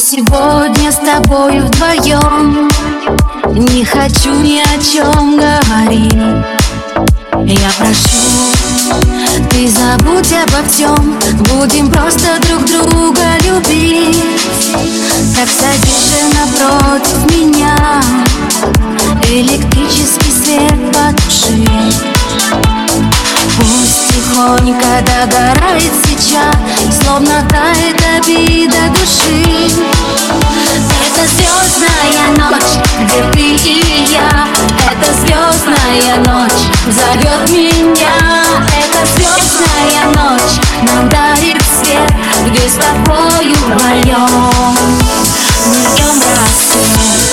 сегодня с тобою вдвоем. Не хочу ни о чем говорить. Я прошу, ты забудь обо всем. Будем просто друг друга любить. Так садись же напротив меня, электрический свет потуши. Пусть тихонько догорает сейчас, словно тает обида души. Это звездная ночь, где ты и я. Это звездная ночь зовет меня. Это звездная ночь нам дарит свет, где с тобою вдвоем мы ждем рассвет.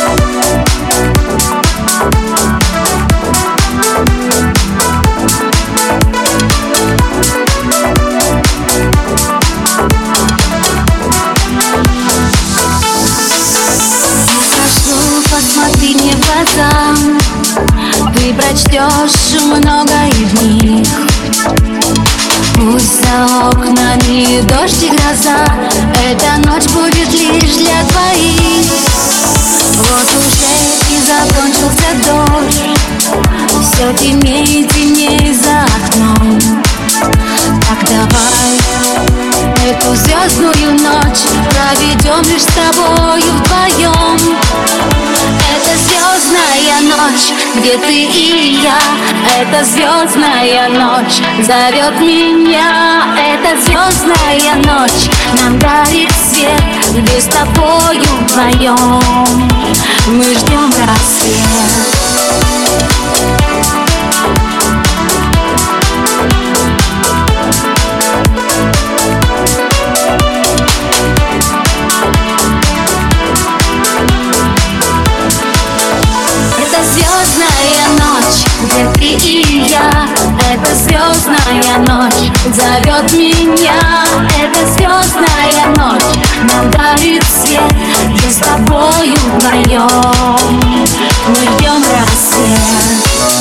Посмотри мне в глаза, ты прочтешь многое в них. Пусть за окнами дождь и гроза, эта ночь будет лишь для двоих. Вот уже и закончился дождь, все темнее и темнее за окном. Так давай эту звездную ночь проведем лишь с тобою вдвоем. Это звездная ночь, где ты и я. Это звездная ночь зовет меня. Это звездная ночь нам дарит свет, где с тобою вдвоем мы ждем рассвет. Звездная ночь, где ты и я. Это звездная ночь зовет меня. Это звездная ночь нам дарит свет, где с тобою вдвоем мы ждем рассвет.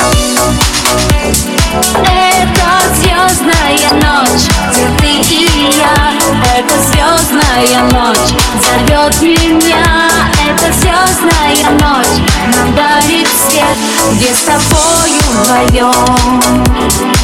Это звездная ночь, где ты и я. Это звездная ночь зовет меня. Это звездная ночь нам дарит свет, где с тобою вдвоем